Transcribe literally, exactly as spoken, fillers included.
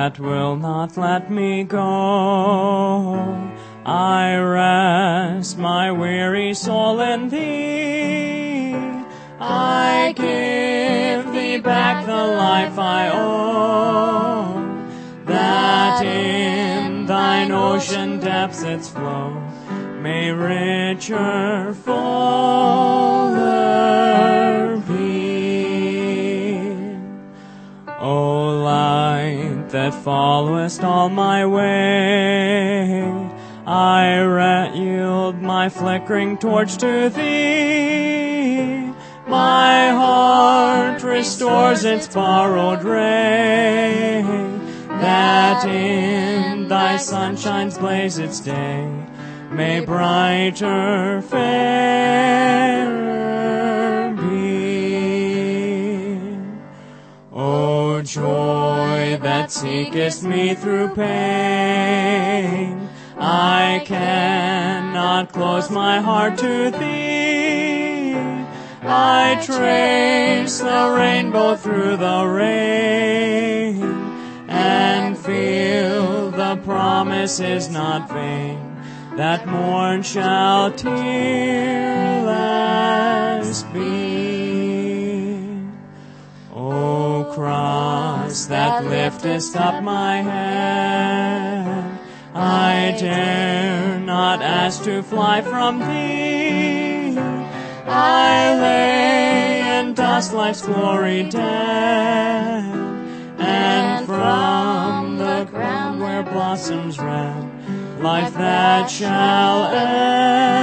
that will not let me go. I rest my weary soul in Thee. I give Thee back the life I owe, that in Thine ocean depths its flow may richer, fuller be. O light that followest all my way, I yield my flickering torch to Thee. My heart restores its borrowed ray, that in Thy sunshine's blaze its day may brighter, fairer be. O joy that seekest me through pain, I cannot close my heart to Thee. I trace the rainbow through the rain, and feel the promise is not vain, that morn shall tearless be. O cross that liftest up my head, I dare not ask to fly from Thee. I lay in dust life's glory dead, and from the ground where blossoms red, life that shall end